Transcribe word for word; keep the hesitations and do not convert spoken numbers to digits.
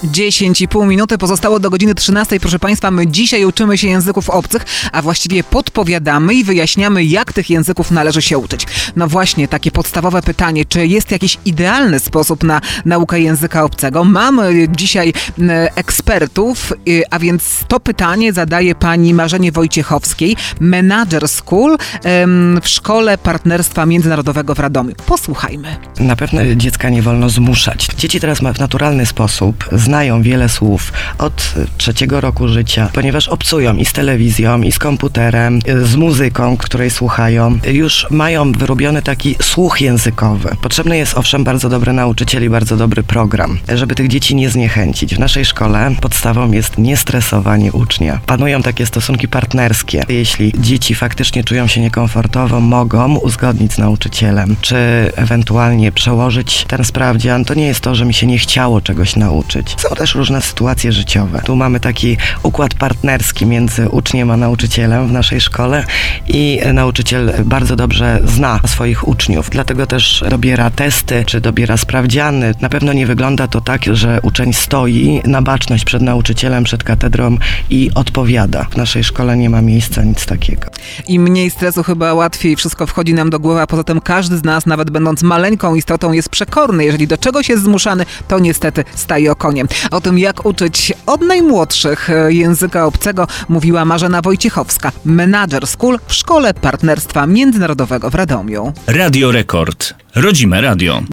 dziesięć i pół minuty pozostało do godziny trzynastej. Proszę Państwa, my dzisiaj uczymy się języków obcych, a właściwie podpowiadamy i wyjaśniamy, jak tych języków należy się uczyć. No właśnie, takie podstawowe pytanie, czy jest jakiś idealny sposób na naukę języka obcego? Mamy dzisiaj ekspertów, a więc to pytanie zadaje pani Marzenie Wojciechowskiej, Manager School w Szkole Partnerstwa Międzynarodowego w Radomiu. Posłuchajmy. Na pewno dziecka nie wolno zmuszać. Dzieci teraz w naturalny sposób znają wiele słów od trzeciego roku życia, ponieważ obcują i z telewizją, i z komputerem, z muzyką, której słuchają. Już mają wyrobiony taki słuch językowy. Potrzebny jest owszem bardzo dobry nauczyciel i bardzo dobry program, żeby tych dzieci nie zniechęcić. W naszej szkole podstawą jest niestresowanie ucznia. Panują takie stosunki partnerskie. Jeśli dzieci faktycznie czują się niekomfortowo, mogą uzgodnić z nauczycielem, czy ewentualnie przełożyć ten sprawdzian. To nie jest to, że mi się nie chciało czegoś nauczyć. Są też różne sytuacje życiowe. Tu mamy taki układ partnerski między uczniem a nauczycielem w naszej szkole i nauczyciel bardzo dobrze zna swoich uczniów, dlatego też dobiera testy, czy dobiera sprawdziany. Na pewno nie wygląda to tak, że uczeń stoi na baczność przed nauczycielem, przed katedrą i odpowiada. W naszej szkole nie ma miejsca nic takiego. Im mniej stresu, chyba łatwiej wszystko wchodzi nam do głowy, a poza tym każdy z nas, nawet będąc maleńką istotą, jest przekorny. Jeżeli do czegoś jest zmuszany, to niestety staje o konie. O tym, jak uczyć od najmłodszych języka obcego, mówiła Marzena Wojciechowska, Manager School w Szkole Partnerstwa Międzynarodowego w Radomiu. Radio Rekord. Rodzime radio.